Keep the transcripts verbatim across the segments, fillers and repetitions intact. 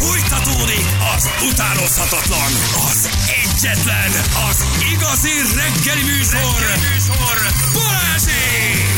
Fújtatódik az utánozhatatlan, az egyetlen, az igazi reggeli műsor, reggeli műsor. Balázsék!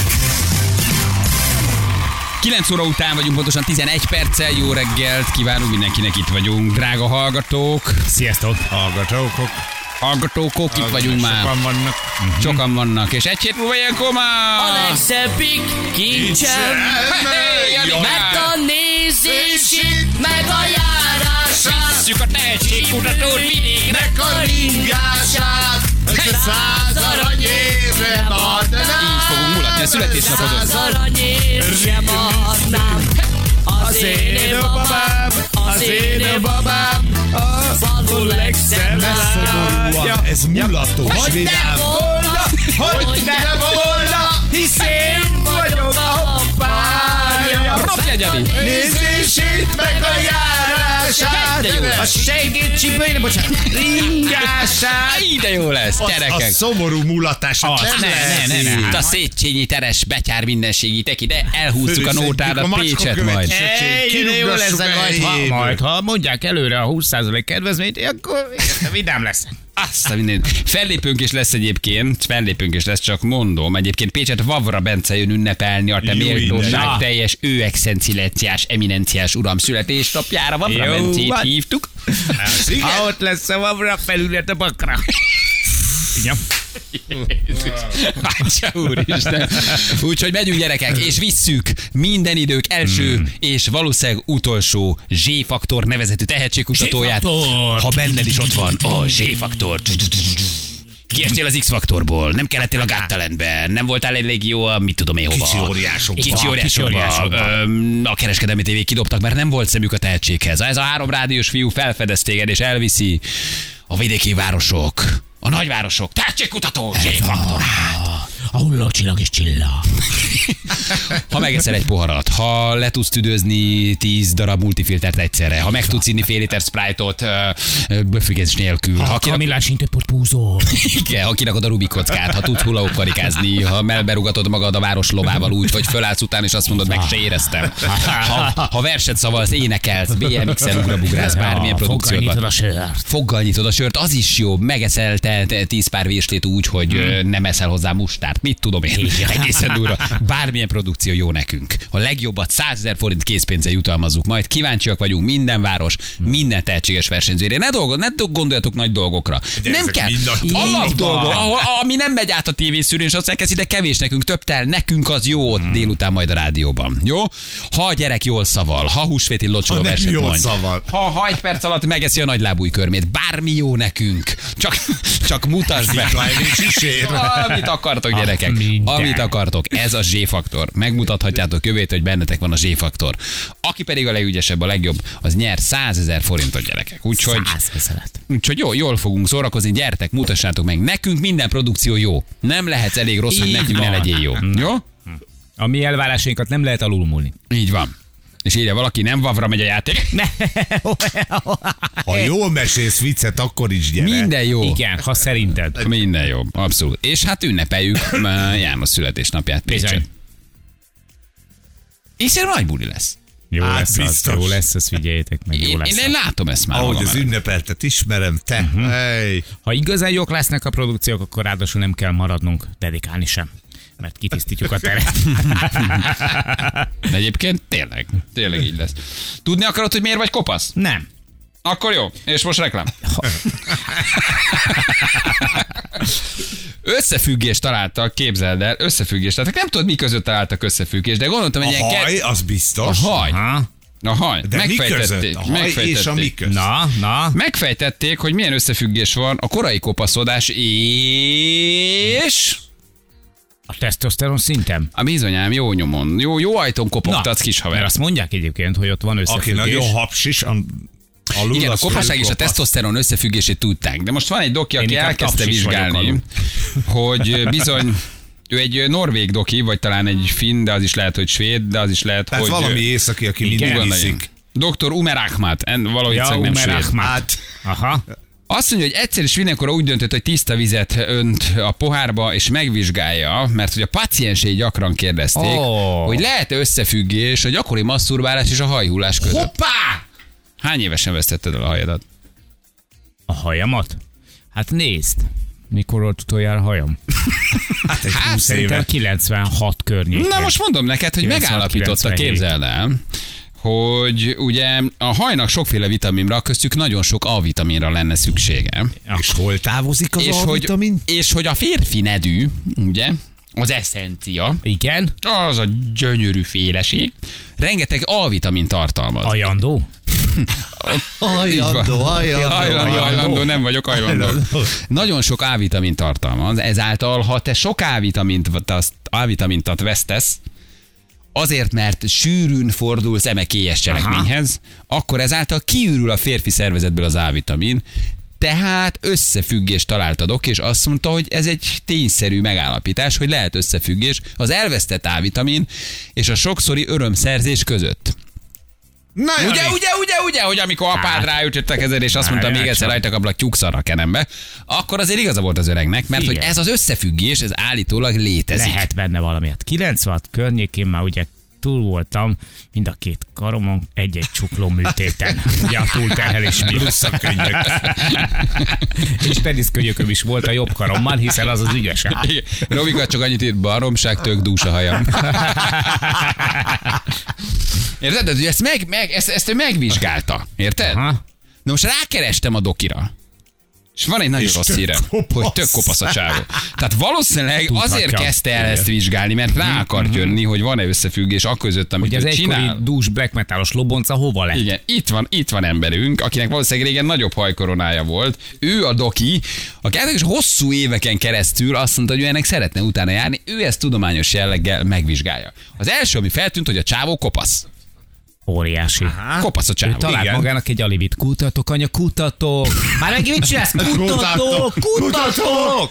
kilenc óra után vagyunk, pontosan tizenegy perccel. Jó reggelt kívánunk mindenkinek, itt vagyunk. Drága hallgatók. Sziasztok. Hallgatók. Hallgatókok, itt vagyunk már. Sokan vannak. Uh-huh. Sokan vannak. És egy hét múlva ilyenkor már... A legszebbik kincsem, mert a nézését, meg a járását, Visszük a tehetségkutatót vidékre. Meg a ringását, száz aranyérre adnám. Így fogunk mulatni a születésnapodon. száz aranyért sem adnám. Az én babám, az én babám, a falu legszebb lánya. Ez mulatós Hogy ne vidám. volna, hogy ne volna, hisz én vagyok a párja. Ropja, Gyani! Nézését, meg a járását. De jó lesz. A segít csipőjére, bocsánat, ringását. Aj, de jó lesz, A gyerekek! szomorú mulatás. Az, ne, ne, ne, ne. A Széchenyi Teres betyár mindenségítek ide, elhúzzuk a nótádat, Pécset majd. Ej, jó lesz, majd ha, majd ha mondják előre a húsz százalék kedvezményt, akkor vidám lesz. Azt a minden. Fellépőnk is lesz egyébként, fellépőnk is lesz, csak mondom. Egyébként Pécset Vavra Bence jön ünnepelni a te Jó, méltóság na. teljes, ő excenciáciás, eminenciás uram születésnapjára. Vavra Jó, Bencét hát. hívtuk. Ha ott lesz a Vavra, felület a bakra. Igen. Atya úristen. Úgyhogy megyünk, gyerekek, és visszük minden idők első hmm. és valószínűleg utolsó Z-faktor nevezetű tehetségkutatóját. Z-faktor. Ha benned is ott van a Z-faktor. Kiestél az X-faktorból, nem kellettél a Got-Talentben, nem voltál elég jó a mit tudom én hova. Kicsi óriásokban. Kicsi óriásokban. A kereskedelmi tévék kidobtak, mert nem volt szemük a tehetséghez. Ez a három rádiós fiú felfedez téged, és elviszi a vidéki városok, a nagyvárosok, tehetségkutató, Z-faktor. A hullócsillag és csillag. Ha megeszel egy poharat, ha le tudsz tüdőzni tíz darab multifiltert egyszerre, ha meg tudsz inni fél liter Sprite-ot böfüggés nélkül, ha A millás intőport púzó. igen, ha kirakod a Rubik kockát, ha tudsz hula karikázni, ha melberugatod magad a város lovával úgy, hogy fölállsz után, és azt mondod, meg se éreztem. Ha, ha verset szavalsz, énekelsz, bé em iksen ugrabugrász, bármilyen produkcióban. Foggal nyitod a sört. Foggal nyitod a sört, az is jó. Megeszel te, te tíz pár vérstét úgy, hogy hmm. nem eszel hozzá mustárt. Mit tudom én? Egészen durva. Bármilyen produkció jó nekünk. A legjobbat százezer forint készpénzzel jutalmazzuk. Majd kíváncsiak vagyunk minden város, minden tehetséges versenyzőre. Ne, dolgo, ne gondoljatok nagy dolgokra. De nem kell. Alap dolgok, ami nem megy át a tévészűrőn, és azt elkezd, ide kevés nekünk, több tel, nekünk az jó ott délután majd a rádióban. Jó? Ha a gyerek jól szaval, ha húsvéti locsoló Ha nem verset jól mondj. szaval. Ha, ha egy perc alatt megeszi a nagylábúj körmét, bármi jó nekünk. Csak, csak mutasd be. Amit akartok, gyerekek. minden. Amit akartok. Ez a Z-faktor. Megmutathatjátok jövőt, hogy bennetek van a Z-faktor. Aki pedig a legügyesebb, a legjobb, az nyer százezer forintot, gyerekek. Úgyhogy, Százezeret. úgyhogy jó, jól fogunk szórakozni. Gyertek, mutassátok meg. Nekünk minden produkció jó. Nem lehetsz elég rossz, hogy Így nekünk ne van. legyél jó. Jó? A mi elvárásainkat nem lehet alulmúlni. Így van. És írja valaki, nem Vavra megy a játék. Ha jól mesélsz viccet, akkor is gyere. Minden jó. Igen, ha szerinted. Minden jó, abszolút. És hát ünnepeljük uh, János születésnapját Pécset. Bizony. És ez nagy buli lesz. Jó Hát lesz az, biztos. jó lesz, azt figyeljétek meg, jó Én, lesz én, az. én látom ezt már. Ahogy magam az előtt. ünnepeltet ismerem, te. Uh-huh. Hey. Ha igazán jók lesznek a produkciók, akkor ráadásul nem kell maradnunk dedikálni sem. Mert kitisztítjuk a teret. De egyébként tényleg, tényleg így lesz. Tudni akarod, hogy miért vagy kopasz? Nem. Akkor jó. És most reklám. Összefüggést találtak, képzeld el, összefüggést. Tehát nem tudod, mi között találtak összefüggést, de gondoltam, hogy A ilyen haj, az A biztos. haj. Ha? A haj. De mi között? Megfejtették. A haj és a mi Megfejtették. között. Na, na. Megfejtették, hogy milyen összefüggés van a korai kopaszodás és... A tesztoszteron szintem. A bizonyám, jó nyomon. Jó, jó ajtón kopogtatsz, kis haver. Mert azt mondják egyébként, hogy ott van Aki összefüggés. nagyon hapsis, a, alul Igen, a az kopaság és a kopasz. tesztoszteron összefüggését tudták. De most van egy doki, aki inkább elkezdte tapsis vagyok vizsgálni, alul. hogy bizony ő egy norvég doki, vagy talán egy finn, de az is lehet, hogy svéd, de az is lehet, Tehát hogy... valami északi, aki Igen, mindig Ugandan. iszik. doktor Umer Ahmad, en- valahogy Ja, ja, nem Umer svéd. Ahmad. Hát, Aha. Azt mondja, hogy egyszer is mindenkor úgy döntött, hogy tiszta vizet önt a pohárba, és megvizsgálja, mert hogy a paciensei gyakran kérdezték, Oh. hogy lehet-e összefüggés a gyakori masszurválás és a hajhullás között. Hoppá! Hány évesen vesztetted el a hajadat? A hajamat? Hát nézd, mikor volt utoljára hajam? Hát egy Hát, húsz Szerintem éve. kilencvenhat környékén. Na most mondom neked, hogy megállapította, kilencvenhét. képzeld el, hogy ugye a hajnak sokféle vitaminra, köztük nagyon sok A-vitaminra lenne szüksége. És hol távozik az És hogy, A-vitamin? és hogy a férfi nedű, ugye, az eszencia, Igen? az a gyönyörű féleség, rengeteg A-vitamin tartalmaz. Ajandó? Ajandó, ajandó, Hajlandó, hajlandó, nem vagyok hajlandó. Hajlandó. Nagyon sok A-vitamin tartalmaz, ezáltal, ha te sok A-vitamint, A-vitamintat vesztesz, azért, mert sűrűn fordulsz emekélyes cselekményhez, aha, akkor ezáltal kiürül a férfi szervezetből az A-vitamin, tehát összefüggést talált a doki, és azt mondta, hogy ez egy tényszerű megállapítás, hogy lehet összefüggés az elvesztett A-vitamin és a sokszori örömszerzés között. Na, Ugye, Jani. ugye, ugye, ugye, hogy amikor apád ráütött a kezed, és azt mondta, Hát, még egyszer rajta kaplak tyúkszar a kenembe, akkor azért igaza volt az öregnek, mert Igen. hogy ez az összefüggés, ez állítólag létezik. Lehet benne valami. Hát kilencvenhat környékén már ugye túl voltam mind a két karomon egy-egy csukló műtéten. Ugye a túlterhelés plusz a könnyök. És teniszkönyököm is volt a jobb karommal, hiszen az az ügyesebb. Igen. Robika csak annyit írt, baromság, tök dús a hajam. Érted? De, hogy ezt, meg, meg, ezt, ezt ő megvizsgálta. Érted? Aha. Na most rákerestem a dokira. És van egy nagyon És rossz tök hírem, kopasz. hogy tök kopasz a csávó. Tehát valószínűleg Tudhatja. azért kezdte el ezt vizsgálni, mert rá akart jönni, hogy van-e összefüggés akközött, amit Hogy az ő egykori csinál. dús black metalos lobonca hova lett? Igen, itt van, itt van emberünk, akinek valószínűleg régen nagyobb hajkoronája volt. Ő a doki, aki és hosszú éveken keresztül azt mondta, hogy ő ennek szeretne utána járni, ő ezt tudományos jelleggel megvizsgálja. Az első, ami feltűnt, hogy a csávó kopasz. Óriási. Kopasz a Ő csávó. talált igen. magának egy alibit. Kutatok, anya, kutatok. Már megint mit csinálsz? Kutatok, kutatok.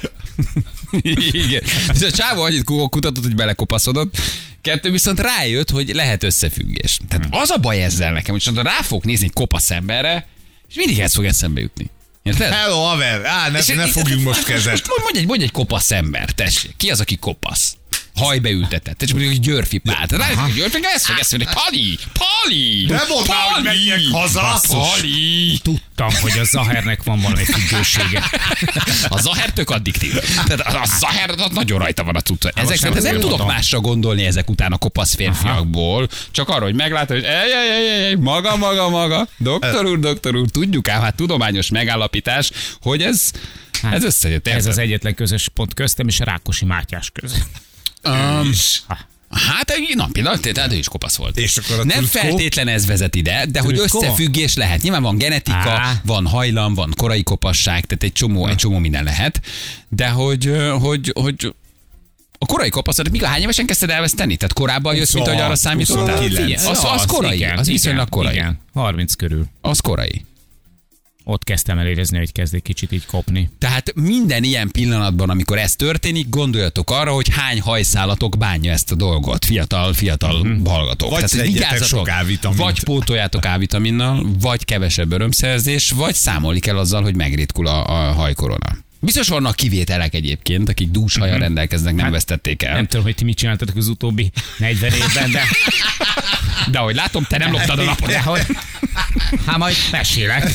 Igen. És a csávó annyit kutatott, hogy belekopaszodott. Kettő viszont rájött, hogy lehet összefüggés. Tehát az a baj ezzel nekem, hogy csak rá fog nézni egy kopasz emberre, és mindig ez fog eszembe jutni. Érted? Hello, haver! Á, ne, És- ne fogjunk most kezet. Most mondj egy, mondj egy kopasz ember, tessék. Ki az, aki kopasz? Hajbe ültetett. És mondjuk, hogy Györfi Pál. Tehát rájött, hogy Györfi, ezt fog eszembe, Pali! Pali! Nem mondd már, hogy menjek haza. Pali! Tudtam, hogy a Zahernek van valami függősége. A Zaher tök addiktív. Tehát a, a Zaher az nagyon rajta van a cucca. Ezek szerint nem tudok tudom. másra gondolni ezek után a kopasz férfiakból, csak arra, hogy meglátod, hogy ej, ej, ej, ej, maga, maga, maga, doktor úr, doktor úr, tudjuk ám, hát tudományos megállapítás, hogy ez, ez összejött. Ez érted? az egyetlen közös pont köztem és Rákosi Mátyás között. Um, hát egy napi, tehát ő is kopasz volt. És akkor a nem Truszkó? feltétlen ez vezet ide, de hogy Truszkó? összefüggés lehet. Nyilván van genetika, Á. van hajlam, van korai kopasság, tehát egy csomó, egy csomó minden lehet. De hogy, hogy, hogy a korai kopaszatot, mikor hány évesen kezdted elveszteni? Tehát korábban jössz, mint ahogy arra számítottál? huszonkilenc. Az, az korai, igen, az viszonylag igen, korai. Igen, harminc körül. Az korai. Ott kezdtem el érezni, hogy kezd egy kicsit így kopni. Tehát minden ilyen pillanatban, amikor ez történik, gondoljatok arra, hogy hány hajszálatok bánja ezt a dolgot, fiatal, fiatal mm-hmm. hallgatók. Vagy Tehát, hogy szedjetek vigyázzatok, sok A-vitamint. vagy pótoljátok A-vitaminnal, vagy kevesebb örömszerzés, vagy számolni kell azzal, hogy megritkul a, a hajkorona. Biztos vannak kivételek egyébként, akik dús hajjal rendelkeznek, nem vesztették el. Nem tudom, hogy ti mit csináltatok az utóbbi negyven évben, de... De ahogy látom, te nem loptad a napot. De hogy... Hát majd mesélek.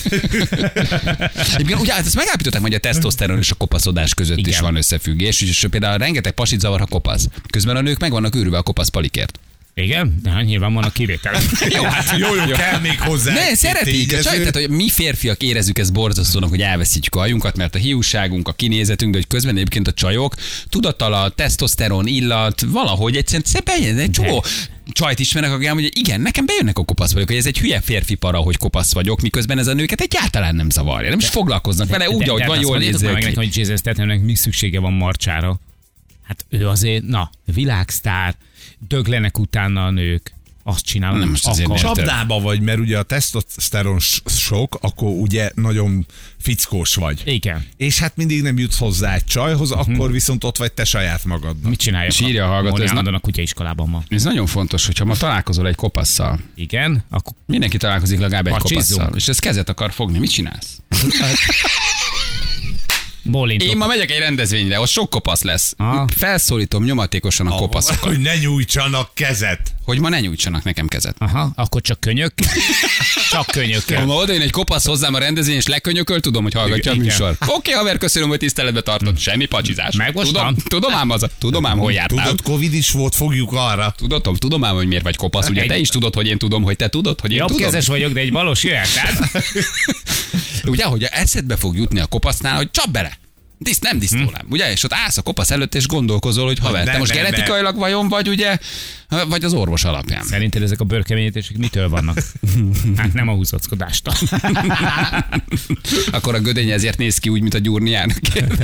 Egyébként ugye hát ezt megállapították, hogy a tesztoszteron és a kopaszodás között Igen. is van összefüggés, és például rengeteg pasit zavar, ha kopasz. Közben a nők meg vannak őrülve a kopasz palikért. Igen? De hát nyilván vannak kivételek. Jó, hát Jó, jó, kell még hozzá. Ne, egy szeretik. tégező. Csaj, tehát, hogy mi férfiak érezzük ezt borzasztónak, hogy elveszítjük a hajunkat, mert a hiúságunk, a kinézetünk, de hogy közben egyébként a csajok, tudatala, tesztoszteron, illat, valahogy egyszerűen szépen egy csomó csajt ismernek, akik hogy igen, nekem bejönnek a kopasz vagyok, hogy ez egy hülye férfi para, hogy kopasz vagyok, miközben ez a nőket egyáltalán nem zavarja. Nem is foglalkoznak vele úgy, ahogy van, jól nézzük meg ki. neki, hogy Jason Stathamnek mi szüksége van Marcsára. Hát ő azért, na, világsztár, döglenek utána a nők. Azt csinálom, Nem, nem most azért akar. miért? Csapdába vagy, mert ugye a tesztoszteron sok, akkor ugye nagyon fickós vagy. Igen. És hát mindig nem jutsz hozzá egy csajhoz, akkor viszont ott vagy te saját magadnak. Mit csinálják? És írja a hallgató, ez Móni na- a kutyaiskolában ma. Ez nagyon fontos, hogyha ma találkozol egy kopasszal, Igen, akkor mindenki találkozik legalább egy Pacsizzunk. kopasszal, és ez kezet akar fogni, mit csinálsz? Bólintok. Én ma megyek egy rendezvényre, ott sok kopasz lesz. Ah. Felszólítom nyomatékosan a kopaszokat, Hogy ne nyújtsanak kezet. hogy ma ne nyújtsanak nekem kezet. Aha, akkor csak könyök. Csak könyök. Ha ma oda jön egy kopasz hozzám a rendezvény, és lekönyököl, tudom, hogy hallgatja a Igen. műsor. Oké, okay, haver, köszönöm, hogy tiszteletbe tartod. Semmi pacsizás. Megmostam. Tudom, tudom ám, az, tudom ám, hol jártál. Tudod, Covid is volt, fogjuk arra. Tudom, tudom ám, hogy miért vagy kopasz. Ugye Egy- te is tudod, hogy én tudom, hogy te tudod, hogy én tudom. Jobbkezes vagyok, de egy valós jöhet. Tehát Ugye, hogy eszedbe fog jutni a kopasznál, hogy csap bele. Diszt, nem disztólám, hm. ugye? És ott állsz a kopasz előtt, és gondolkozol, hogy haver, Nem, te most nem, genetikailag vajon vagy, ugye, vagy az orvos alapján. szerinted ezek a bőrkeményítések mitől vannak? Hát nem a húzockodástól. Akkor a gödény ezért néz ki úgy, mint a gyurnián.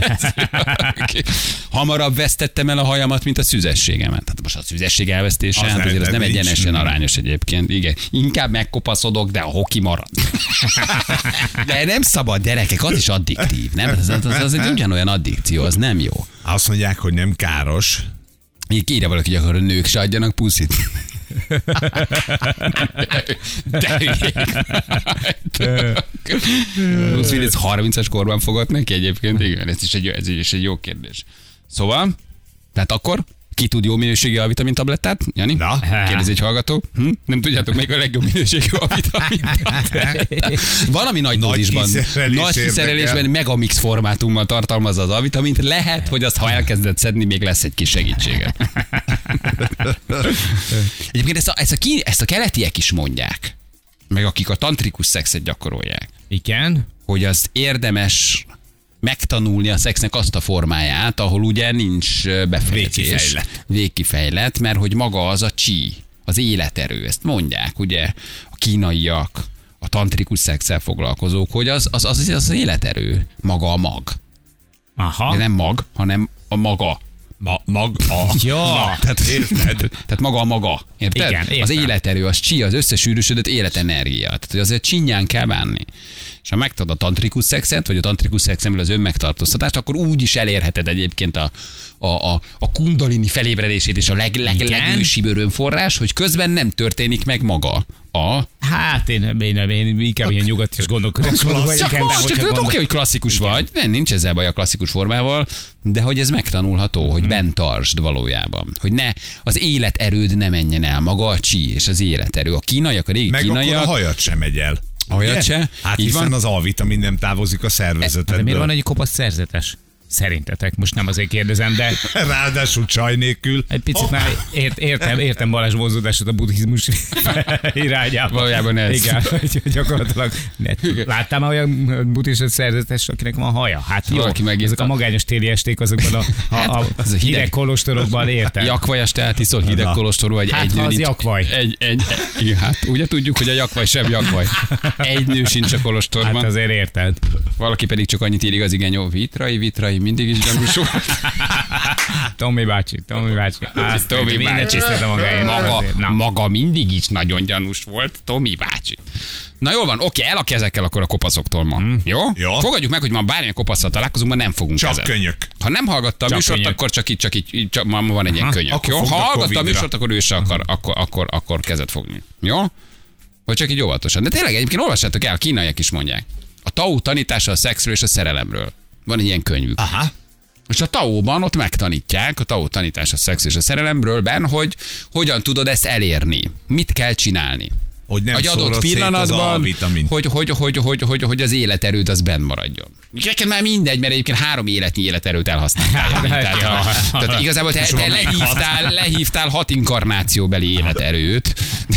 Hamarabb vesztettem el a hajamat, mint a szüzességemet. Tehát most a szüzesség elvesztése, Az hát azért az nem nem nincs. egyenesen arányos egyébként. Igen. Inkább megkopaszodok, de a hoki marad. De nem szabad, gyerekek, az is addiktív, nem? Az, az, az egy ugyanolyan addikció, az nem jó. Azt mondják, hogy nem káros. Így írja valaki, hogy akkor a nők se adjanak puszit. De Bruce Willis harmincas korban fogott neki egyébként. Igen, ez is egy, ez is egy jó kérdés. Szóval, tehát akkor ki tud jó minőségű A vitamin tablettát? Jani? Na? Kérdezi egy hallgató. Hm? Nem tudjátok, melyik a legjobb minőségű A vitamin tabletta? Valami nagy Nagy dózisban, kiszerelés nagy kiszerelésben érdekel. megamix formátummal tartalmazza az A vitamint. Lehet, hogy azt, ha elkezded szedni, még lesz egy kis segítsége. Egyébként ezt a, ezt, a ki, ezt a keletiek is mondják, meg akik a tantrikus szexet gyakorolják, Igen. hogy az érdemes megtanulni a szexnek azt a formáját, ahol ugye nincs befejezés. Végkifejlett. Végkifejlett, mert hogy maga az a chi, az életerő, ezt mondják, ugye, a kínaiak, a tantrikus szexsel foglalkozók, hogy az az, az, az életerő, maga a mag. Aha. De nem mag, hanem a maga. Ma, mag, a. Ja. Tehát, érted? Tehát maga a maga. Érted? Igen, értem. Az életerő, az csi, az összesűrűsödött életenergia. Tehát, hogy azért csinyán kell bánni. És ha megtad a tantrikus szexet, vagy a tantrikus szexemről az önmegtartóztatást, akkor úgy is elérheted egyébként a, a, a, a kundalini felébredését és a leg, leg, Igen. legősibb örömforrás, hogy közben nem történik meg maga a... Hát én, én, én, én inkább ilyen nyugat is gondolkodásban vagyok. Csak inkább, most, hogyha csak gondol- oké, hogy klasszikus vagy, nem, nincs ezzel baj a klasszikus formával, de hogy ez megtanulható, hogy bent tartsd valójában. Hogy ne, az életerőd ne menjen el, maga a chi és az életerő. A kínaiak, a régi Meg akkor kínaiak... a hajat sem megy el. A hajat Ugye? se? Hát Így hiszen van. az A-vitamin nem távozik a De szervezetedből. miért van egy kopasz szerzetes? Szerintetek, most nem azért kérdezem, de Ráadásul csaj nélkül. egy picit már ért, értem, értem Balázs vonzódásod a buddhizmus irányába. Valójában ez. Igen, hogy gyakorlatilag. Ne, láttál már olyan buddhista szerzetes, akinek van haja? Hát jó, Valaki megírta. ezek a magányos téli esték azokban a, a, a, az a hideg hideg. kolostorokban, értem. Jakvajas teát iszol hideg Na. kolostorú, vagy Hát, egy ha nő az nincs. jakvaj. Egy, egy, igen, hát ugye tudjuk, hogy a jakvaj sem jakvaj. Egy nő sincs a kolostorban. Hát azért érted. Valaki pedig csak annyit ír igaz, igen, jó, vitrai, vitrai, mindig is gyanús volt. Tomi bácsi, Tomi bácsi. Azt Tomi minden bácsi. csiszlet a magáért. Maga, Na. maga mindig is nagyon gyanús volt, Tomi bácsi. Na jól van, oké, el a kezekkel akkor a kopaszoktól ma. Hmm. Jó? Jó. Fogadjuk meg, hogy ma bármilyen kopasszal találkozunk, ma nem fogunk Csak kezet. könyök. Ha nem hallgatta a Csak műsort, könyök. akkor csak így, csak így, így csak, ma van egy ilyen könyök. akkor Jó? Ha fognak hallgatta a Covidra. műsort, akkor ő se akar, akkor, akkor, akkor kezet fogni. Jó? Vagy csak így óvatosan. De tényleg egyébként olvassátok el, a kínaiak is mondják. A Tao tanítása a szexről és a szerelemről. Van egy ilyen könyvük. Aha. És a Tao-ban ott megtanítják, a Tao tanítás a szex és a szerelemről, ben, hogy hogyan tudod ezt elérni. Mit kell csinálni. Hogy nem Egy adott szórod szét az pillanatban, A-vitamint. hogy, hogy, hogy, hogy, hogy, hogy az életerőd az benn maradjon. Neked már mindegy, mert egyébként három életnyi életerőt elhasználtál. tehát, a, tehát igazából te, te lehívtál, lehívtál hat inkarnációbeli életerőt.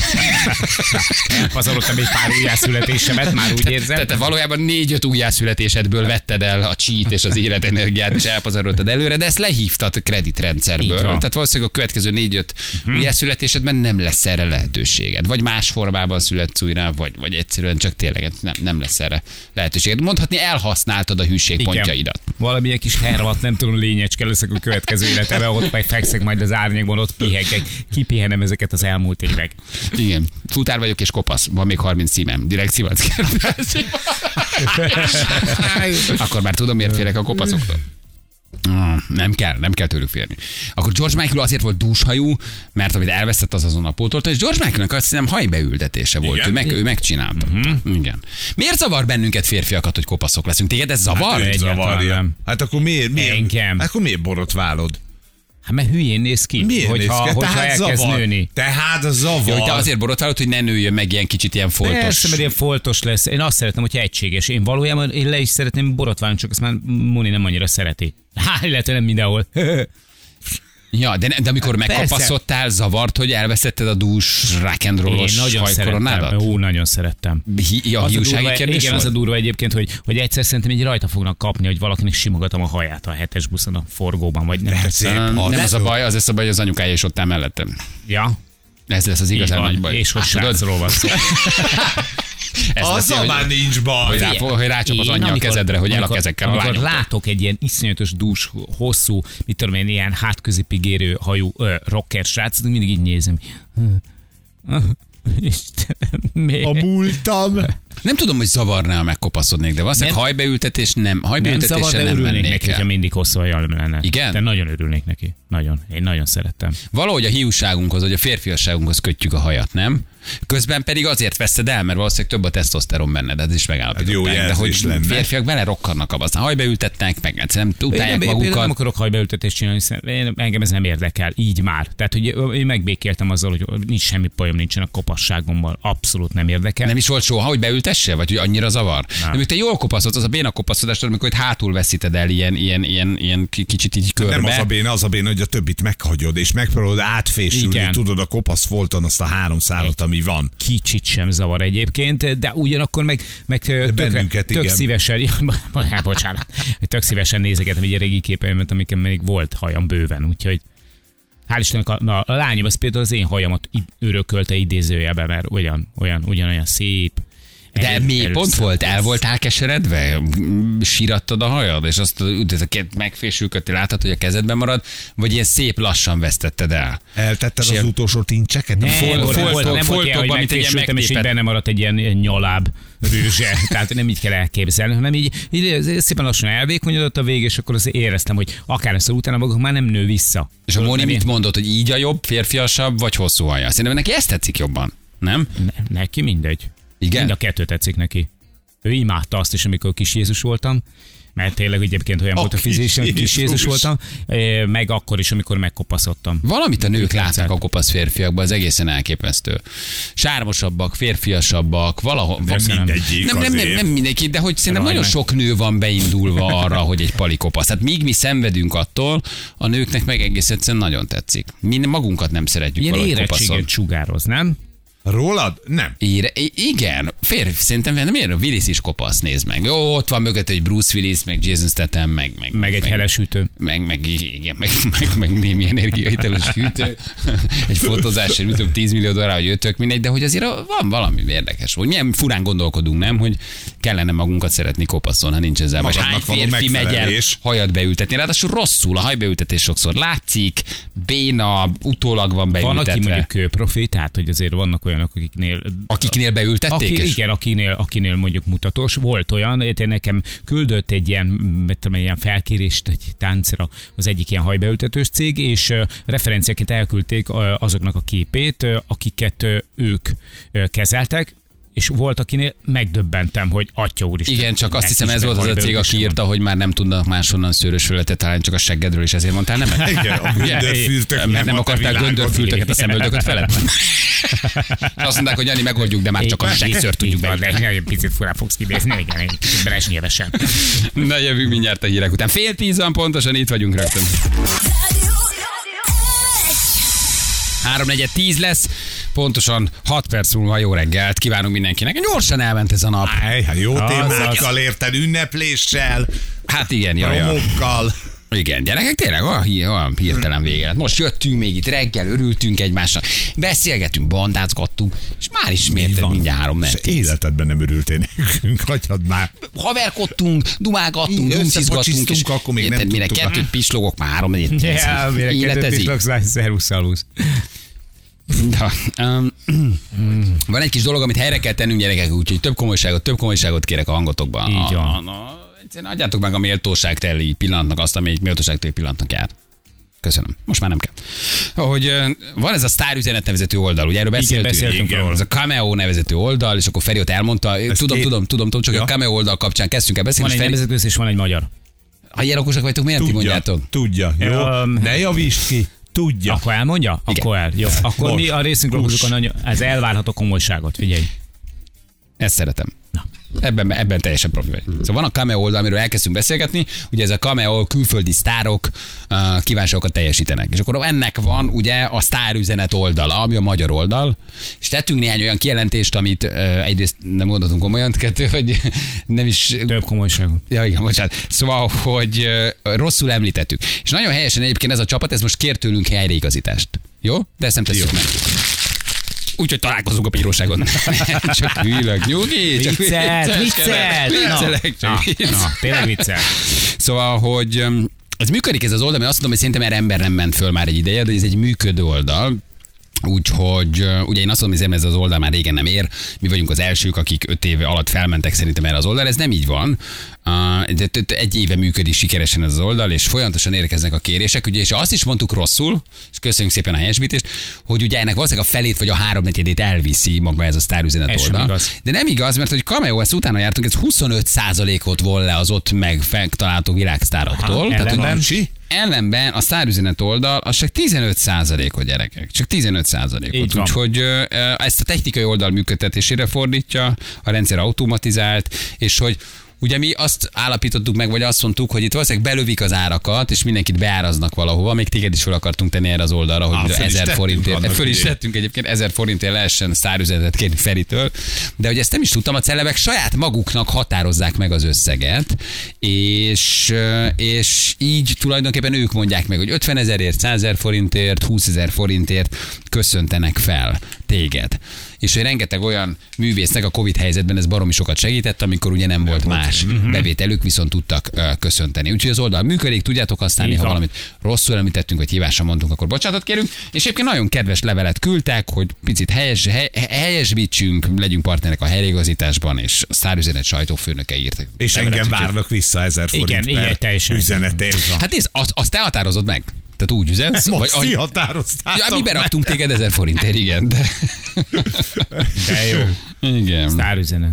Pazaroltam egy pár újjászületésemet, már úgy érzem. Tehát te valójában négy-öt újjászületésedből vetted el a cheat és az életenergiát, és elpazaroltad előre, de ezt lehívtad a kreditrendszerből. Így van. Tehát valószínűleg a következő négy-öt uh-huh. újjászületésedben nem lesz erre lehetőséged. Vagy más formában születsz újra, vagy, vagy egyszerűen csak tényleg nem, nem lesz erre lehetőséged. Mondhatni, elhasználtad a hűségpontjaidat. Valamilyen kis hervat, nem tudom, lényecske leszek a következő életemben, ott majd fekszek majd az árnyékban, ott pihegek. Kipihenem ezeket az elmúlt évek. Igen. Futár vagyok és kopasz. Van még harminc címem. Direkt szivatsz Akkor már tudom, miért félek a kopaszoktól. Ah. Nem kell, nem kell tőlük félni. Akkor George Michael azért volt dúshajú, mert amit elvesztett, az azon a pótolta, és George Michaelnek azt hiszem hajbeültetése volt. Ő, meg, ő megcsinálta. Uh-huh. Igen. Miért zavar bennünket férfiakat, hogy kopaszok leszünk? Téged ez zavar? Hát, zavarja. Hát akkor miért, miért, Engem. akkor miért borotválod? Hát mert hülyén néz ki, Miért hogyha, néz ki? hogyha Tehát elkezd zavar. nőni. Tehát zavar. Jó, te azért borotválod, hogy ne nőjön meg ilyen kicsit ilyen foltos. Persze, mert ilyen foltos lesz. Én azt szeretem, hogyha egységes. Én valójában én le is szeretném borotválni, csak azt már Moni nem annyira szereti. Há, illetve nem mindenhol. Ja, de, de amikor megkapaszottál, zavart, hogy elvesztetted a dús rock and rollos Én nagyon szerettem. hajkoronádat? Ó, nagyon szerettem. Hi, ja, Az a hiúsági durva, kérdés igen, volt? az a durva egyébként, hogy, hogy egyszer szerintem így rajta fognak kapni, hogy valakinek simogatom a haját a hetes buszon a forgóban, vagy nem. De szép. Nem, Az nem az a jó. baj, az lesz a baj, hogy az anyukája is ott áll mellettem. Ja, Ez lesz az igazán így van. nagy baj. És hogy Hát, tudod? srácról van szó. Ez lesz, Azzal hogy- már nincs baj. hogy rá- hogy rácsap az Én anyja a amikor- kezedre, hogy el a amikor- kezekkel a amikor lányoktól. látok egy ilyen iszonyatos dús, hosszú, mit tudom én, ilyen hátközépig érő hajú ö, rocker srácot, mindig így nézem. Istenem, miért? A múltam. Nem tudom, hogy zavarná, ha megkopaszodnék, de valószínűleg Nem. hajbeültetés nem. Nem Hajbeültetéssel szabad, de nem, nem örülnék mennék neki, hogyha el. mindig hosszú hajjal lenne. Igen? De nagyon örülnék neki. Nagyon. Én nagyon szerettem. Valahogy a hiúságunkhoz, vagy a férfiasságunkhoz kötjük a hajat, nem? Közben pedig azért veszed el, mert valószínűleg több a tesztoszteron benned, ez is megállapították. Hát jó de jelzés hogy lenne. férfiak belerokkannak abba, aztán hajbeültetnek, meg egyszerűen Én utálják nem, én nem magukat. akarok hajbeültetést csinálni, hiszen én- engem ez nem érdekel, így már. Tehát, hogy én megbékéltem azzal, hogy nincs semmi bajom nincsen a kopasságommal, abszolút nem érdekel. Nem is volt soha, hogy beültesse, vagy hogy annyira zavar? Nem. De te jól kopaszodsz, az a béna kopaszodás, amikor itt hátul veszíted el ilyen, ilyen, ilyen, ilyen ki- kicsit így körbe. Nem az a béna, az a béna, hogy a többit meghagyod, és megpróbálod átfésülni, Igen. tudod, a kopasz folton azt a három szálat, ami van. Kicsit sem zavar egyébként, de ugyanakkor meg, meg tökre, bennünket, tök igen. szívesen, ja, bocsánat, tök szívesen nézegetem egy régi képeimet, amiken még volt hajam bőven, úgyhogy hál' Istennek a, na, a lányom az például az én hajamat id- örökölte idézőjelbe, mert olyan, olyan, ugyanolyan szép. De El- mi először- pont volt? El voltál keseredve? Sírattad a hajad, és azt megfésülködtél, látod, hogy a kezedben marad, vagy ilyen szép lassan vesztetted el? Eltetted És az ilyen- utolsó tincseket? Nem, Fol- volt, foltok- volt, nem volt foltokban, ilyen, hogy mint egy ilyen megfésültem, és így megtépett- benne maradt egy ilyen, ilyen nyaláb rőzse. Tehát nem így kell elképzelni, hanem így, így szépen lassan elvékonyodott a vég, és akkor azért éreztem, hogy akárhányszor utána maguk már nem nő vissza. És a Moni Nem mit ilyen- mondott, hogy így a jobb, férfiasabb, vagy hosszú haja? Szerintem neki ezt tetszik jobban, nem? Ne, neki mindegy. Igen? Mind a kettő tetszik neki. Ő imádta azt is, amikor kis Jézus voltam, mert tényleg egyébként olyan A volt a kis fizésem, kis Jézus. Jézus voltam, eh, meg akkor is, amikor megkopaszodtam. Valamit a nők látnak a kopasz férfiakban, az egészen elképesztő. Sármosabbak, férfiasabbak, valahol. Nem Köszönöm. mindegyik Nem, nem, nem, azért. nem mindenki, de hogy szerintem Raj nagyon meg. sok nő van beindulva arra, hogy egy pali kopasz. Tehát míg mi szenvedünk attól, a nőknek meg egész egyszerűen nagyon tetszik. Mi magunkat nem szeretjük Ilyen valahogy kopaszon. érettséget sugároz, nem? Rólad? Nem. Ére, i- igen, férfi, szerintem nem miért? A Willis is kopasz, nézd meg. Jó, ott van mögött egy Bruce Willis, meg Jason Statham, meg... Meg, Meg egy helesütő. meg, meg, igen, meg, meg, meg némi energiaiteles hűtő, egy fotózás, egy mit tudom, tíz millió dollár, hogy ötök, mindegy, de hogy azért van valami érdekes, hogy milyen furán gondolkodunk, nem, hogy kellene magunkat szeretni kopaszon, ha nincs ezzel. Most hány Magadnak való férfi megy el megfelelés. hajat beültetni, ráadásul rosszul, a hajbeültetés sokszor látszik, béna, utólag van Van, aki beültetve. mondjuk profi, tehát hogy azért vannak olyanok, akiknél Akiknél beültették? Aki, és- igen, akinél, akinél mondjuk mutatós. Volt olyan, én nekem küldött egy ilyen, mit tudom, egy ilyen felkérést egy táncra az egyik ilyen hajbeültetős cég, és ö, referenciaként elküldték ö, azoknak a képét, ö, akiket ö, ők ö, kezeltek, és volt, akinél megdöbbentem, hogy atya úristen. Igen, csak azt neki hiszem is ez meg volt az a cég, hajbeültetés aki írta, hogy már nem tudnak máshonnan szőrös fölletet találni, csak a seggedről, és ezért mondtál nem? Igen, a göndörfürtök Mert nem nem a te akartál világodban. göndörfültöket a szemöldököt felett? Azt mondták, hogy Jani, megoldjuk, de már csak a van. seggszőrt tudjuk Így van, beültetni. de egy picit furán fogsz kibészni, igen, egy kicsit bresnyevesen. Na, jövünk mindjárt a hírek után. Fél tíz van pontosan, itt vagyunk rögtön. háromnegyed tíz lesz, pontosan hat perc múlva jó reggelt kívánunk mindenkinek. Gyorsan elment ez a nap. Áj, hát jó Az, témákkal érted, ünnepléssel, Hát igen, jaj, jaj. promókkal. Igen, gyerekek, tényleg olyan, hí- olyan hirtelen vége lett. Most jöttünk még itt reggel, örültünk egymásnak, beszélgetünk, bandázgattunk, és már is miért mindjárt három És net. életedben nem örültél nekünk, hagyjad már. Haverkodtunk, dumálgattunk, Így dumszizgattunk, és összepocsisztunk, akkor még nem érted, mire tudtuk. kettőt pislogok, már három negyed. Ja, mire kettőt Életezik. is laksz, szervusz, alusz. Da, um, van egy kis dolog, amit helyre kell tennünk, gyerekek, úgyhogy több komolyságot, több komolyságot kérek a hangotokban. Így A- van. a- a- egy Egyszerűen adjátok meg a méltóságteli pillanatnak azt, ami egy méltóságteli pillanatnak jár. Köszönöm. Most már nem kell. Hogy van ez a sztárüzenet nevezetű oldal, ugye erről beszéltünk. Igen, beszéltünk róla. Ez a Cameo nevezetű oldal, és akkor Feri ott elmondta, tudom, két... tudom, tudom, tudom, csak ja. a Cameo oldal kapcsán kezdtünk el beszélni. Van egy Feri... nemzetközi és van egy magyar. Ha ilyen okosak vagytok, miért ti mondjátok? Tudja, jó? Um, ne javítsd ki. Tudja. Akkor elmondja? Igen. Akkor el. Jó. Akkor Most. mi a részünkről hozzuk a nagy... Ez elvárható komolyságot, figyelj. Ezt szeretem. Ebben, ebben teljesen profi vagy. Szóval van a Cameo oldal, amiről elkezdtünk beszélgetni, ugye ez a Cameo külföldi sztárok uh, kívánságokat teljesítenek. És akkor ennek van ugye a sztárüzenet oldala, ami a magyar oldal, és tettünk néhány olyan kijelentést, amit uh, egyrészt nem gondoltunk komolyan, kettő, hogy nem is... Több komolyságot. Ja, igen, bocsánat. Szóval, hogy uh, rosszul említettük. És nagyon helyesen egyébként ez a csapat, ez most kér tőlünk helyreigazítást. Jó? De ezt nem tesszük meg. Úgyhogy találkozunk a bíróságon. Csak hűlök, nyugi. Csak Viccelt, viccelt. Viccelek, csak vicc. Na, tényleg viccel. Szóval, hogy um, ez működik ez az oldal, mert azt mondom, hogy szerintem erre ember nem ment föl már egy ideje, de ez egy működő oldal. Úgyhogy ugye én azt mondom, hogy ez az oldal már régen nem ér. Mi vagyunk az elsők, akik öt éve alatt felmentek szerintem erre az oldal. Ez nem így van. De egy éve működik sikeresen ez az oldal, és folyamatosan érkeznek a kérések. Ugye, és azt is mondtuk rosszul, és köszönjük szépen a helyesbítést, hogy ugye ennek valószínűleg a felét vagy a háromnegyedét elviszi maga ez a sztárüzenet Ez oldal. igaz. De nem igaz, mert hogy Cameo, ezt utána jártunk, ez huszonöt százalékot von le az ott megtalálható világsztároktól. Aha, Tehát, ellenben? hogy ellenben a sztárüzenet oldal az csak tizenöt százalékot, gyerekek. Csak tizenöt százalékot. Úgyhogy ezt a technikai oldal működtetésére fordítja, a rendszer automatizált, és hogy ugye mi azt állapítottuk meg, vagy azt mondtuk, hogy itt valószínűleg belövik az árakat, és mindenkit beáraznak valahova, még téged is fel akartunk tenni erre az oldalra, hogy Á, ezer forintért, föl is idén. tettünk egyébként, ezer forintért lehessen sztárüzenetet kérni Feritől, de hogy ezt nem is tudtam, a celebek saját maguknak határozzák meg az összeget, és, és így tulajdonképpen ők mondják meg, hogy ötven ezerért, százezer forintért, húszezer forintért köszöntenek fel téged. És hogy rengeteg olyan művésznek a Covid helyzetben ez baromi sokat segített, amikor ugye nem volt más bevételük, viszont tudtak uh, köszönteni. Úgyhogy az oldal működik, tudjátok használni, ha valamit rosszul említettünk, vagy hívásra mondtunk, akkor bocsánatot kérünk. És egyébként nagyon kedves levelet küldtek, hogy picit helyes, hely, helyesbítsünk, legyünk partnerek a helyreigazításban, és a sztárüzenet sajtófőnöke írtak. És levelet, engem úgyhogy- várnak vissza ezer forint Igen, per igen, teljesen. üzenetért. Hát nézd, azt, azt te határozod meg. Tehát úgy üzensz, Most vagy ti ahogy- határoztátok Ja, mi meg. beraktunk téged ezer forintért, igen. De... De jó. Igen. Sztárüzenet.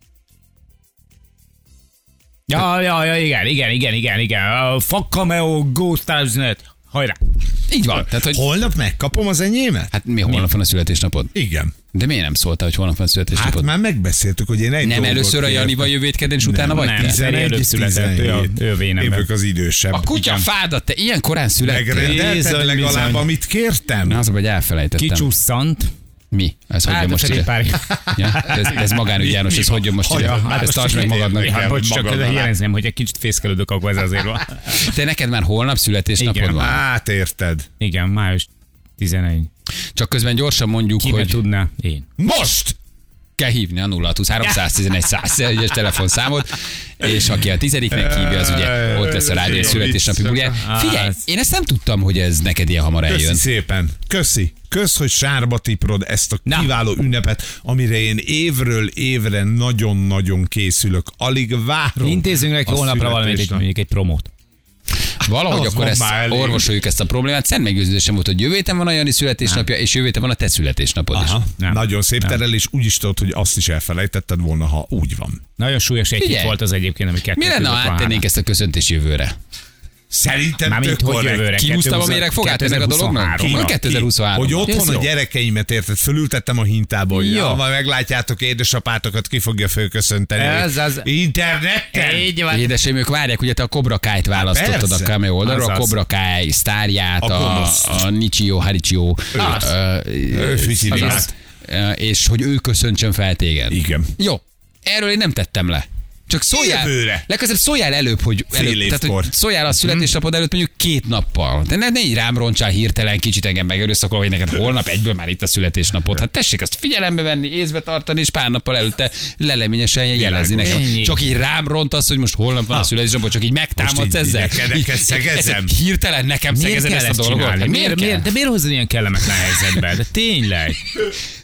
Ja, ja, ja, igen, igen, igen, igen, igen. A Fuck Cameo, go sztárüzenet. Hajrá. Így van. Tehát, hogy... Holnap megkapom az enyémet? Hát mi holnap van a születésnapod? Igen. De miért nem szóltál, hogy holnap van a Hát születésnapod? már megbeszéltük, hogy én egy Nem dolgot először a kértem. Janival jövő kedden, és utána vagy nem. te? Tizen- tizenegy, előbb született, ő a- tizenhét. ő a vénemben. Én vagyok az idősebb. A kutya fádat, te ilyen korán születtél. Megrendelted Bizony, legalább, bizony. amit kértem? Na, az, hogy elfelejtettem. Kicsusszant. Mi? Ez hogy jön Hát, most ez egy ide? pár... Ja, ez, ez magánügy, János, ez hogy jön most ide? Haja, Hát ezt tartsd meg magadnak. Igen, Hát, bocs, csak magadnak. jelezném, hogy egy kicsit fészkelődök, akkor ez azért van. Te neked már holnap születésnapod Igen. van. Hát érted. Igen, május tizenegy. Csak közben gyorsan mondjuk, Ki hogy... hogy tudná? Én. Most! kell hívni a nulla hat húsz három száztizenegy százas telefonszámot, és aki a tizediknek hívja, az ugye ott lesz a rádió születésnapi buliát. Figyelj, én ezt nem tudtam, hogy ez neked ilyen hamar Köszi eljön. szépen. Köszi. Kösz, hogy sárba tiprod ezt a Na. kiváló ünnepet, amire én évről évre nagyon-nagyon készülök. Alig várom. Intézzünk neki a holnapra valamit, egy, születésnap. mondjuk egy promót. Valahogy Az akkor van ezt már elég. orvosoljuk ezt a problémát. Szent meggyőződésem volt, hogy jövő héten van a Jani születésnapja, és jövő héten van a te születésnapod is. Aha, Nem. nagyon szép Nem. terelés, úgy is tudod, hogy azt is elfelejtetted volna, ha úgy van. Nagyon súlyos egy hét Figyelj. volt az egyébként, ami kettő Mi lenne, ha között van áttennénk ezt a köszöntés jövőre? Szerintem Mármint, tök hogy korrekt. jövőre. Kihúztam a méregfogát ennek a dolognak? kétezer-huszonhárom. Van kétezer-huszonhárom. Hogy otthon Ez a jó. gyerekeimet érted, fölültettem a hintába, hogy Jó. ja, majd meglátjátok édesapátokat, ki fogja fölköszönteni. Ez az- Interneten? Így van. Édesem, ők várják, ugye te a Cobra Kai-t választottad persze. a Cameo oldalról, a Azaz. Cobra Kai sztárját, A a, gonoszt. a Nichio Harichio, Az. ö, Fütyili. azt, ö, és hogy ő köszöntsön fel téged. Igen. Jó, erről én nem tettem le. Csak szóljál, Jövőre. legközelebb szóljál előbb, hogy, Fél előbb, tehát, évkor. hogy szóljál a születésnapod előtt mondjuk két nappal. De ne, ne így rám roncsál hirtelen, kicsit engem megerőszakol, hogy neked holnap egyből már itt a születésnapod. Hát tessék azt figyelembe venni, észbe tartani, és pár nappal előtte leleményesen jelezni nekem. Ennyi. Csak így rám rontasz, hogy most holnap van a születésnapod, csak így megtámadsz Most így ezzel. neked- neked Így- szegezem. ezt Hirtelen nekem Miért szegezed kell ezt a ezt dolgot. csinálni? Hát Miért, miért, de miért hozzad ilyen kellemetlen helyzetbe? De tényleg.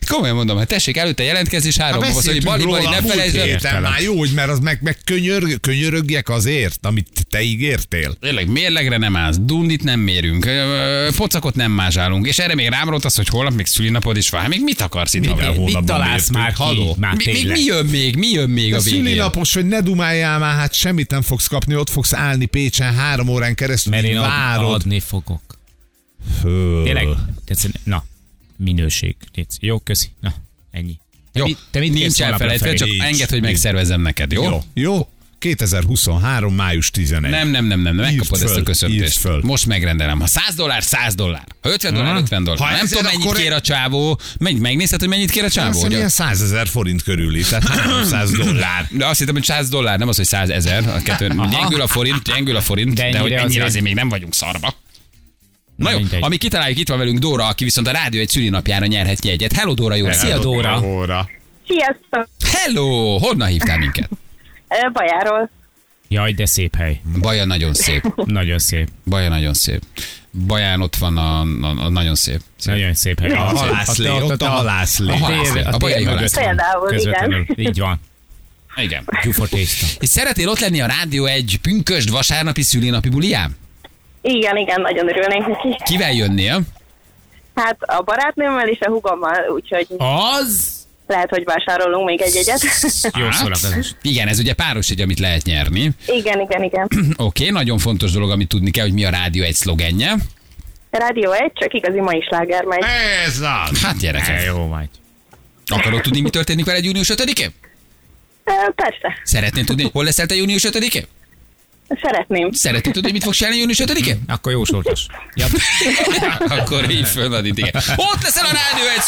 Komolyan mondom, hát tessék, előtte jelentkezés három, Hát az, hogy Bali, Bali, ne felejtsd el. Értem, már jó, hogy mert az meg, meg könyörög, könyörögjek azért, amit te ígértél. Tényleg, mérlegre nem állsz, dundit nem mérünk, ö, pocakot nem mázsálunk, és erre még rám róltasz, hogy holnap még szülinapod is van. Hát még mit akarsz itt? Minden Mit, hónapban Mit találsz mértük, már ki? haló? Már mi, még tényleg. mi jön még? Mi jön még A a végén? szülinapos, hogy ne dumáljál már, hát semmit nem fogsz kapni, ott fogsz állni Pécsen három órán keresztül, Mert én ad, várod. adni fogok. Föl. Tényleg? Tetszene- Na, minőség. Légy. Jó, köszi. Na, ennyi. Te Jó, mit, te mit nincs kérsz holnapra, elfelejtve, Feri? csak Nincs. engedd, hogy megszervezzem neked, jó? Jó, jó. kétezer-huszonhárom. május tizenegy. Nem, nem, nem, nem, megkapod Írd ezt a föl, köszöntést. írd föl. Most megrendelem. Ha száz dollár, száz dollár. Ha ötven dollár, ötven dollár. Ha Nem ezer, tudom, mennyit akkor- kér a csávó. Menj, megnézted, hogy mennyit kér a csávó? Azt Hogy ilyen a- százezer forint körüli, tehát háromszáz dollár. De azt hittem, hogy száz dollár, nem az, hogy százezer. A kettő, gyengül a forint, gyengül a forint, De de, de hogy ennyire ennyire azért- azért még nem vagyunk szarba. Na jó, Mindegy. ami kitaláljuk, itt van velünk Dóra, aki viszont a rádió egy szülinapjára nyerhet jegyet. Hello Dóra, jó Szia, reggelt! Dóra. Óra. Sziasztok! Hello! Honnan hívtál minket? Ö, Bajáról. Jaj, de szép hely. Baja nagyon szép. Nagyon szép. Baja nagyon szép. Baján ott van a, a, a nagyon szép. szép. Nagyon szép hely. A halászlé, ott a halászlé. A halászlé, a bajai halászlé. Például, Közvetlenül. Így van. Igen. Gyufo tészta. És szeretnél ott lenni a rádió egy pünkösd vasárnapi szülinapi buliján? Igen, igen, nagyon örülnénk neki. Kivel jönnél? Hát a barátnőmmel és a hugommal, úgyhogy Az lehet, hogy vásárolunk még egy egyet. jó Hát, szórakozás. igen, ez ugye páros egy, amit lehet nyerni. Igen, igen, igen. Oké, okay, nagyon fontos dolog, amit tudni kell, hogy mi a rádió egy szlogenje. Rádió egy, csak igazi mai sláger megy. Ez az. Hát E, gyerekek, jó vagy. akarod tudni, mi történik veled június ötödikén? Ö, Persze, Szeretnél tudni, hol leszel te június ötödikén? szeretném. Szeretnél tudni, hogy mit fogsz csinálni június ötödikén? Akkor jó sortos. Ja. Akkor így föl, igen. Ott leszel a rádió egy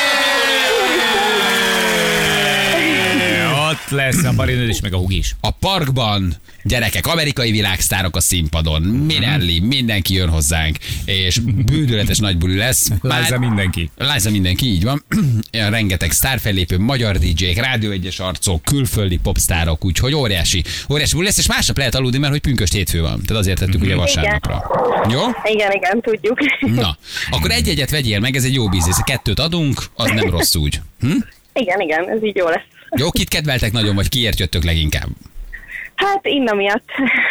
Ott lesz a Barinőd is, meg a Hugi is. A parkban gyerekek, amerikai világsztárok a színpadon, Minelli, mindenki jön hozzánk, és bődületes nagy buli lesz. Lázza mindenki. Lázza mindenki, így van. Rengeteg sztárfellépő, magyar dé dzsék, rádió egyes arcok, külföldi popstárok, úgyhogy óriási, óriási buli lesz, és másnap lehet aludni, mert hogy pünkösd hétfő van. Tehát azért tettük ugye vasárnapra. Jó? Igen, igen, tudjuk. Na, akkor egy-egyet vegyél meg, ez egy jó biznisz. Kettőt adunk, az nem rossz úgy. Hm? Igen, igen, ez így jó lesz. Jó, kit kedveltek nagyon, vagy kiért jöttök leginkább? Hát Inna miatt.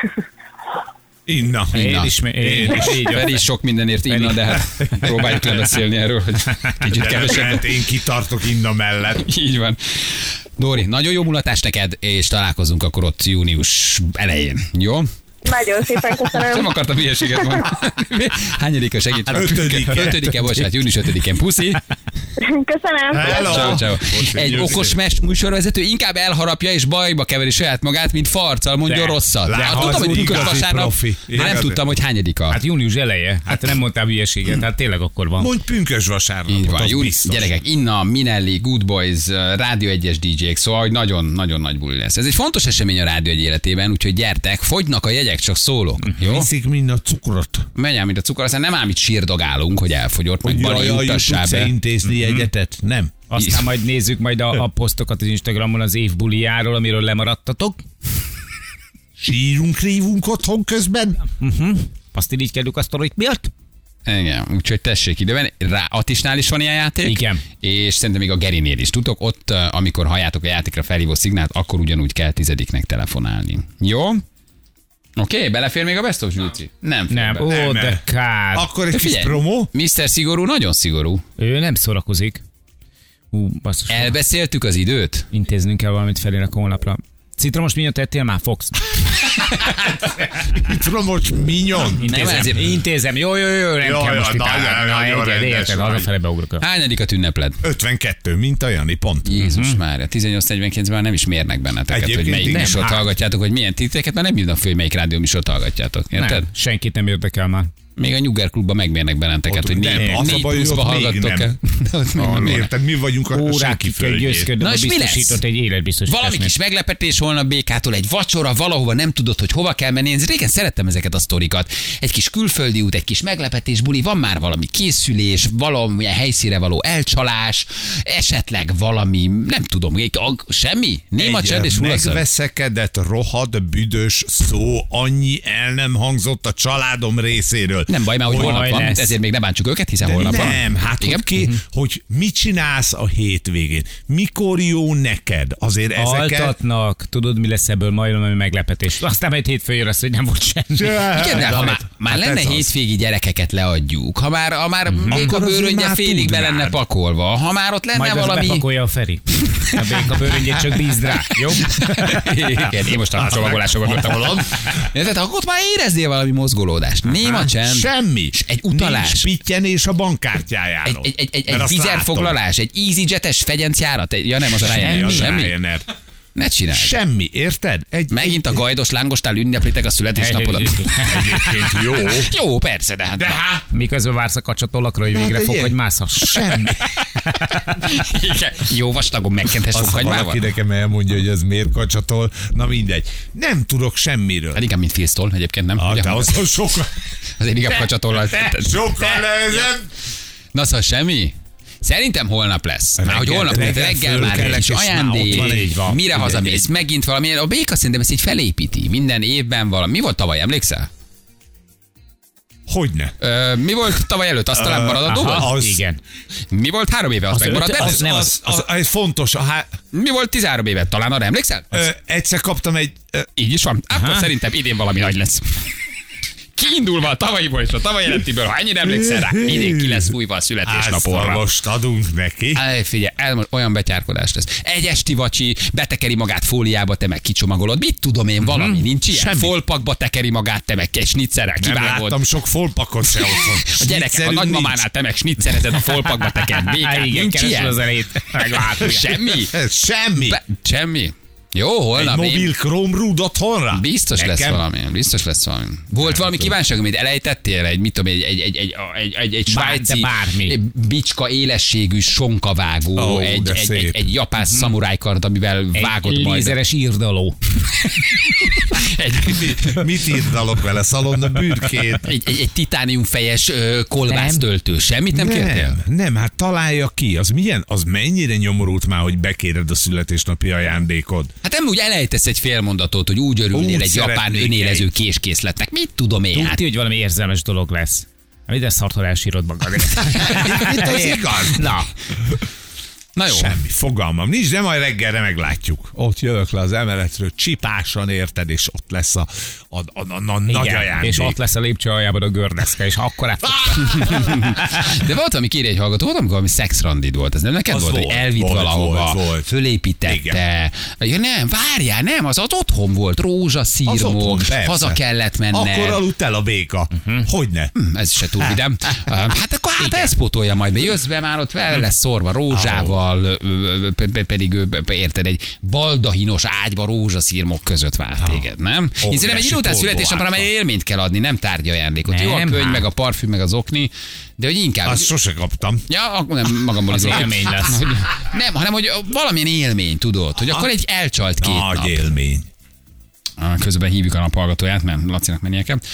Inna. Én Inna. is, én is, így van. Feri is sok mindenért inna, de hát próbáljuk lebeszélni erről, hogy kicsit De kevesebb. lehet, én kitartok Inna mellett. Így van. Dóri, nagyon jó mulatást neked, és találkozunk akkor ott június elején. Jó? Nagyon szépen Nem köszönöm. akartam hülyeséget mondani. Hányadika segít? Ötödike. Ötödike, bocsánat, június ötödikén. Puszi. Köszönöm. Hello. Ciao, ciao. Most Egy egy okos mes műsorvezető inkább elharapja és bajba keveri saját magát, mint farccal mondja De, rosszat. De, de hát az tudtam, hogy úgy pünkösd igazi vasárnap, profi. de nem Igazi. tudtam, hogy hányadika. Hát június eleje. Hát nem mondtál hülyeséget, hát tényleg akkor van. Mondj pünkös vasárnapot, Így van, az jó, biztos. gyerekek, Inna, Minelli, Good Boys, uh, Rádió egyes dé dzsék, szóval hogy nagyon-nagyon nagy buli lesz. Ez egy fontos esemény a Rádió egy életében, úgyhogy gyertek, fogynak a jegyek, csak szólok. Jó? Viszik mind a cukrot. Menj el, mint a cukor, aztán nem ám itt sírdogálunk, hogy elfogyott, meg Bali jutassá tudsz be. intézni jegyetet? Nem. Aztán majd nézzük majd a, a posztokat az Instagramon az év bulijáról, amiről lemaradtatok. Sírunk, rívunk otthon közben? Azt így kellük a sztorit miatt? Igen, úgyhogy tessék ide rá Attisnál is van ilyen játék. Igen. És szerintem még a Gerinél is. Tudtok, ott, uh, amikor halljátok a játékra felhívó szignált, akkor ugyanúgy kell tizediknek telefonálni. Jó? Oké, okay, belefér még a Best of Zsülci? Nem fér Nem, be. ó, Nem, de nem. kár. Akkor egy De kis figyelj, promó. miszter Szigorú nagyon szigorú. Ő nem szórakozik. Ú, basszus. Elbeszéltük az időt? Intéznünk kell valamit Felének a honlapra. Citromos minyot ettél már, Fox? Citromos minyon. Intézem, ezért- intézem. Jó, jó, jó, nem Jó, kell jó, most itt nagyon, állni. Na, nagyon egyed, rendes érted, vagy. hazafele beugrok. Hányadikat ünnepled? ötvenkettő, mint a Jani, pont. Jézus uh-huh. Mária, tizennyolc negyvenkilenc már nem is mérnek benneteket, Egyébként hogy melyik igen. műsort Hát. hallgatjátok, hogy milyen titeket, már nem jönnek föl, hogy melyik rádió műsort hallgatjátok. Érted? Nem, senkit nem érdekel már. Még a Nyuger klubban megmérnek benneteket, Ott hogy nem, négy, az a négy baj, hogy pluszba ott még hallgattok nem. el. De ott még Ah, nem mérnek. érted, mi vagyunk a senki Órákig kell földjén. győzködni, Na a és mi lesz? biztosított egy életbiztosítás. Valami kis meglepetés holnap bé ká-tól, egy vacsora, valahova nem tudod, hogy hova kell menni. Én régen szerettem ezeket a sztorikat. Egy kis külföldi út, egy kis meglepetés buli, van már valami készülés, valamilyen helyszínre való elcsalás, esetleg valami, nem tudom, semmi? Néma csend és Egy hulaszad. megveszekedett, rohadt, büdös szó, annyi el nem hangzott a családom részéről. föl. Nem baj, már hogy holnap van, lesz. Ezért még nem bántsuk őket, hiszen de holnap nem, van. Nem, hát hogy, ki, uh-huh. hogy mit csinálsz a hétvégén? Mikor jó neked? Azért ezeket... Altatnak, tudod, mi lesz ebből majd valami meglepetés. Aztán majd hétfőn jön az, hogy nem volt semmi. Igen, de ha már, már hát lenne hétvégi gyerekeket leadjuk, ha már, ha már mm-hmm. béka bőröngye félig be lenne pakolva, ha már ott lenne majd valami... Majd bepakolja a Feri. A béka bőröngyét csak bízd rá, jó? Igen, én most a csomagolásokat gondoltam. Tehát akkor ott már éreznél valami mozgolódást. Néma csend. Semmi. Egy utalás. Nincs pittyenés a bankkártyájáról. Egy, egy, egy, egy vizerfoglalás, egy EasyJet-es fegyencjárat. Ja nem, az a Ryanair. Semmi. Semmi. Ne csinálj. Semmi, érted? Egy, Megint a gajdos lángostál ünneplitek a születésnapodat. Egyébként jó. Jó, persze, de hát. De hát. Miközben vársz a kacsatolakra, hogy végre fog, hogy mászhass. Semmi. Jó vastagon megkentes fokhagymával. Valaki nekem elmondja, hogy ez miért kacsatol. Na mindegy. Nem tudok semmiről. Hát inkább, mint Filztól egyébként, nem? Ah, de azon sokkal. Azért inkább kacsatollal. Sokkal nehezebb. Na szóval semmi? Szerintem holnap lesz. Már hogy holnap reggel, reggel már egy kis ajándék, mire hazamész, megint valami. A béka szerintem ezt így felépíti. Minden évben valami. Mi volt tavaly, emlékszel? Hogyne? Ö, mi volt tavaly előtt? Azt talán maradandó volt? Igen. Mi volt három éve? Az, az megmaradt? Az, az, nem, az, az, az, az fontos. Há... Mi volt tizenhárom éve? Talán arra emlékszel? Ö, egyszer kaptam egy... Ö... Így is van. Akkor szerintem idén valami nagy lesz. Kiindulva a tavalyiból és a tavaly előttiből, ha ennyire emlékszel rá, idén ki lesz fújva a születésnapóra. Most adunk neki. Aj, figyelj, el, olyan betyárkodás lesz. Egy esti vacsi, betekeri magát fóliába, te meg kicsomagolod. Mit tudom én, valami mm-hmm. nincs ilyen? Semmi. Folpakba tekeri magát, te meg egy snitzerrel kivágod. Nem láttam sok folpakot se otthon. A gyerek, a nagymamánál te meg snitszerezed a folpakba tekert. Békát, nincs ilyen. Az elét. Semmi. Semmi. Be, semmi. Jó, holnap. Egy mobil kromrúd otthonra? Biztos Nekem? lesz valami. Biztos lesz valami. Volt nem valami kívánság, amit elejtettél? Egy, mit tudom, egy, egy, egy, egy, egy, egy, egy svájci bicska élességű sonkavágó, oh, egy, egy, egy, egy japán mm. szamurájkard, amivel egy vágott majd. Egy lézeres írdaló. egy, mit írdalok vele? Szalonna bürkét. Egy, egy, egy titániumfejes kolbásztöltő. Semmit nem, nem kértél? Nem, hát találja ki. Az milyen? Az mennyire nyomorult már, hogy bekéred a születésnapi ajándékod? Hát nem úgy elejtesz egy fél mondatot, hogy úgy örülnél úgy egy japán önélező késkészletnek. Mit tudom én? Tudti, hát... hogy valami érzelmes dolog lesz. Ide szartól elsírod magad. Itt az igaz? Na. Na jó. Semmi, fogalmam nincs, de majd reggelre meglátjuk. Ott jövök le az emeletről, csipásan érted, és ott lesz a, a, a, a, a nagy ajándék. És ott lesz a lépcső aljában a gördeszke, és akkor át... De volt, ami kéri egy hallgató, volt, amikor valami szexrandid volt. Ez nem neked volt, volt, hogy elvitt volt, valahova, volt, volt. Fölépítette. Ja, nem, várjál, nem, az, az otthon volt, rózsaszírmok, haza kellett menne. Akkor aludt el a béka. Uh-huh. Hogyne? Hm, ez se túl vidám. Hát akkor hát ezt pótolja majd be. Jössz be, már ott fel lesz szorva rózsával, pedig érted, egy baldahinos ágyba rózsaszírmok között várt téged, nem? Én szerintem egy idő után születésnapra már élményt kell adni, nem tárgyi ajándékot. Jó a könyv, meg a parfüm, meg az okni, de hogy inkább... Azt sose kaptam. Ja, akkor nem magamból az élmény lesz. Nem, hanem hogy valamilyen élmény, tudod, hogy akkor egy elcsalt két nagy nap. élmény. Közben hívjuk a naphallgatóját, mert Lacinak mennie kell.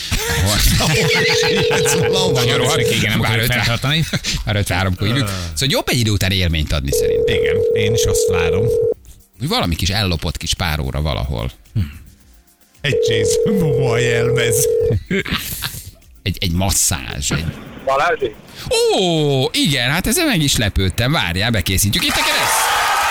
Már ötvenháromkor hívjuk. Szóval jobb egy idő után élményt adni szerint. Igen, én is azt várom. Hogy valami kis ellopott kis páróra valahol. Egy Jason Momoa jelmez. Egy, egy masszázs. Egy... Balázsi? Ó, igen, hát ezzel meg is lepődtem. Várjál, bekészítjük. Itt a kereszt!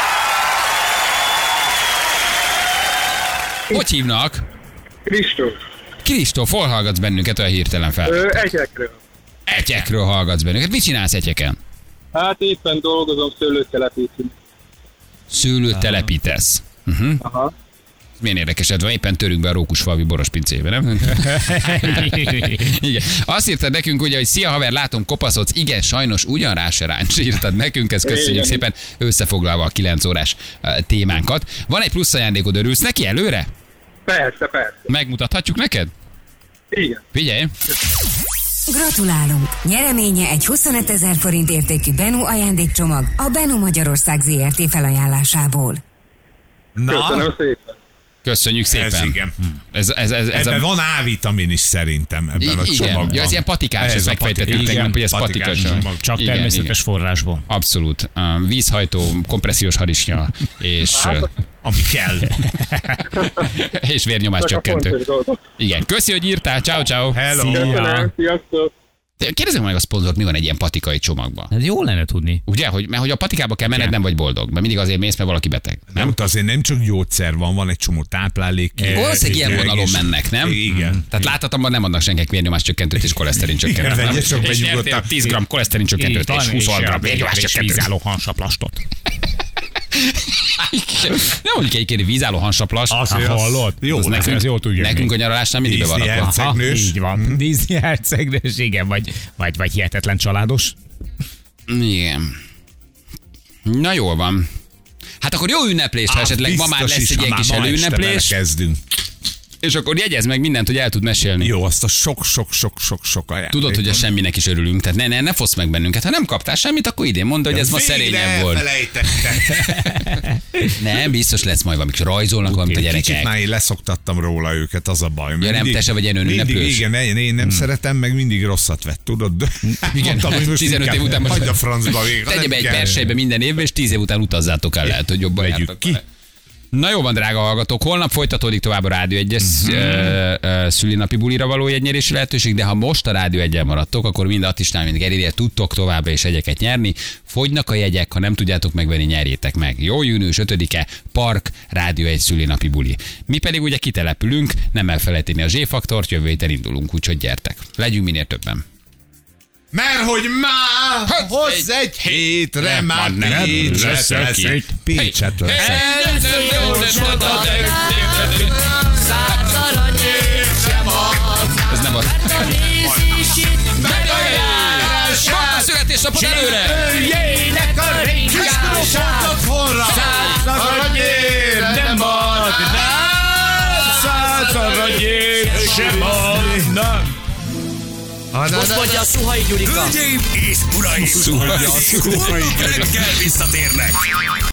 Hogy hívnak? Kristóf. Kristóf, hol hallgatsz bennünket olyan hirtelen fel? Ö, egyekről. Egyekről hallgatsz bennünket. Mit csinálsz egyeken? Hát éppen dolgozom, szőlőt telepítünk. Szőlőt telepítesz. Uh-huh. Aha. Milyen érdekesed van, éppen törünk be a Rókusfalvi boros pincébe, nem? Igen. Azt írtad nekünk ugye, hogy szia haver, látom kopaszodsz, igen, sajnos ugyan rá se ráncs, írtad nekünk, ezt köszönjük igen. szépen, összefoglalva a kilenc órás témánkat. Van egy plusz ajándékod, örülsz neki előre? Persze, persze. Megmutathatjuk neked? Igen. Figyelj! Gratulálunk! Nyereménye egy huszonötezer forint értékű Benu ajándékcsomag a Benu Magyarország zé er té felajánlásából. Na? Köszönöm szépen. Köszönjük szépen. Ez igen. Ez, ez, ez, ez Ebben a... van A-vitamin is szerintem ebben a Igen, csomagban. ja, ez ilyen patikás, ez megfejtettük tegnap, hogy ez patikás. csomag. Csak Igen, természetes igen. forrásból. Abszolút. Uh, vízhajtó, kompressziós harisnya, és, uh, Ami kell. és vérnyomás Csak a csökkentő. fontos dolgok. Igen, köszi, hogy írtál. Ciao, ciao. Hello. Köszönöm, sziasztok! Kérdezzük meg a szponzort, mi van egy ilyen patikai csomagban. Ez jó lenne tudni. Ugye, hogy, mert hogy a patikába kell menned, nem vagy boldog. Mert mindig azért mész, mert valaki beteg. Nem, Nem? azért nem csak gyógyszer van, van egy csomó táplálék. Valószínűleg ilyen egész- vonalon mennek, nem? Igen. Tehát láthatatlan nem adnak senkinek vérnyomás csökkentőt és koleszterin csökkentőt. Igen, nem? vegye csak És benyugodtan. nyertél tíz gramm koleszterin csökkentőt és húsz gramm vérnyomás és csökkentőt. vízálló hansaplastot. Nem mondjuk egyébként vízálló hansaplast. Az, Ha az- hallod? Jó, Az lesz. nekünk, ez jól tudja. Nekünk a nyaralásnál mindig be van Disney rakva. herceg. Hercegnős. Így van. Disney hercegnős, igen, vagy, vagy, vagy hihetetlen családos. Igen. Na jól van. Hát akkor jó ünneplés, ha esetleg ma már lesz egy ilyen kis előünneplés, Kezdünk. és akkor jegyez meg mindent, hogy el tud mesélni. Jó, azt a sok-sok-sok-sok-sok ajándékot. Tudod, hogy a semminek is örülünk, tehát ne, ne, ne fosz meg bennünket. Ha nem kaptál semmit, akkor idén mondd, hogy ez ma szerényen volt. Felejtettek. Nem, biztos lesz majd valami, rajzolnak valamit a Kicsit gyerekek. már én leszoktattam róla őket, az a baj. Ja, nem, te se vagy ilyen mindig, önünneplős? igen, én, én nem szeretem, meg mindig rosszat vett, tudod? Igen, Mondtam, hogy most tizenöt év inkább után most- hagyd a francba végig. ha Tegye nem be egy kell. persejbe minden évben, és tíz év után utazzátok el, lehet, hogy jobban Vegyük jártok ki. vele. Na jó van, drága hallgatók, holnap folytatódik tovább a Rádió egyes uh-huh. szülinapi bulira való jegynyerési lehetőség, de ha most a Rádió egyen maradtok, akkor mind Attisnál, mind Gerinél tudtok továbbra is jegyeket nyerni. Fogynak a jegyek, ha nem tudjátok megvenni, nyerjétek meg. Jó, június ötödike, Park, Rádió egy szülinapi buli. Mi pedig ugye kitelepülünk, nem elfelejteni a Z-faktort, jövő héten indulunk, úgyhogy gyertek. Legyünk minél többen. Mert hogy már Hát, hozz egy hétre, már nem Pécset leszek leszek. itt. Pécset leszek. Ez nem az. Volt a születésnapod előre! Jöjjének a ringását, száz aranyér nem ad, nem száz aranyér sem adnak. Most mondja a Szuhai Gyurika. Hölgyeim és uraim! Szuhai. Reggel visszatérnek!